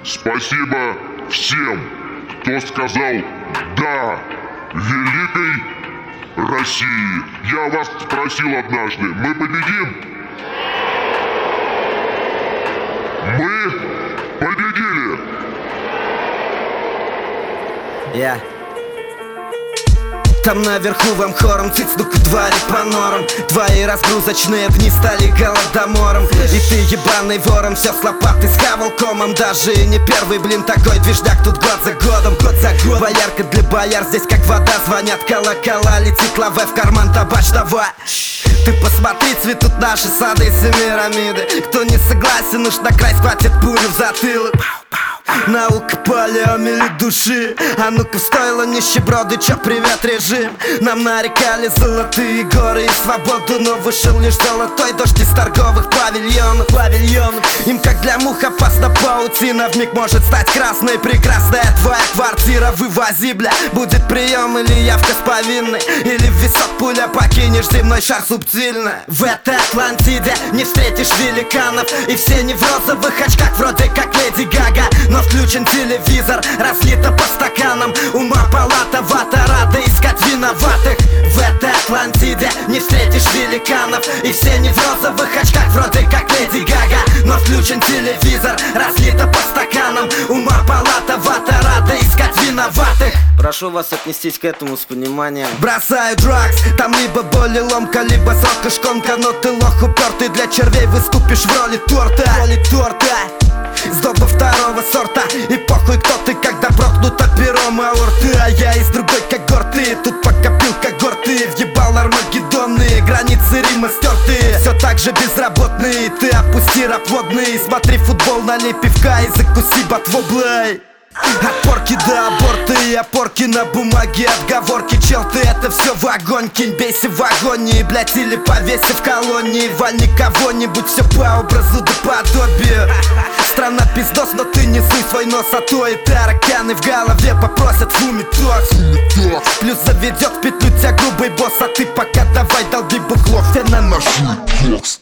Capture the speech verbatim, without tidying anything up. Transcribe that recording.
Спасибо всем, кто сказал «да» великой России. Я вас спросил однажды: мы победим? Мы победили! Я yeah. Там наверху вам хором цицнук в дворе по норам. Твои разгрузочные дни стали голодомором. И ты ебаный вором все с лопаты схавал комом. Даже не первый, блин, такой движняк тут год за годом. Год за год. Боярка для бояр, здесь как вода. Звонят колокола, летит лаве в карман табачного. Ты посмотри, цветут наши сады и семирамиды. Кто не согласен, уж на край схватит пулю в затылок. Наука полиомиелит души. А ну-ка стоило нищеброды, чё привет режим. Нам нарекали золотые горы и свободу, но вышел лишь золотой дождь из торговых павильонов, павильонов. Им как для мух опасна паутина, вмиг может стать красной. Прекрасная твоя квартира, вывози, бля. Будет прием или явка с повинной, или в висок пуля покинешь земной шар субтильно. В этой Атлантиде не встретишь великанов, и все не в розовых очках, вроде как Леди Гага. Но включен телевизор, разлито по стаканам. Ума палата, вата, рада искать виноватых. В этой Атлантиде не встретишь великанов, и все не в розовых очках, вроде как Леди Гага. Но включен телевизор, разлито по стаканам. Ума палата, вата, рада искать виноватых. Прошу вас отнестись к этому с пониманием. Бросаю драгс, там либо боль и ломка, либо срок и шконка. Но ты лох упертый, для червей выступишь в роли торта, в роли торта. Сдоба второго сорта. И похуй кто ты, когда прокнуто пером аорты. А я из другой когорты, тут покопил когорты. Въебал армагеддонные, границы Рима стертые. Все так же безработный, ты опусти раплодный. Смотри футбол, налей пивка и закуси ботвоблай. От порки до аборта и опорки на бумаге, отговорки. Чел, ты это все в огонь кинь, бейся в агонии, блять, или повесься в колонии. Вальни кого-нибудь, все по образу да подобию. Страна пиздос, но ты не суй свой нос, а то и тараканы в голове попросят фумитокс. Плюс заведет в петлю тебя грубый босс, а ты пока давай долби бухло. Все на нашу токс.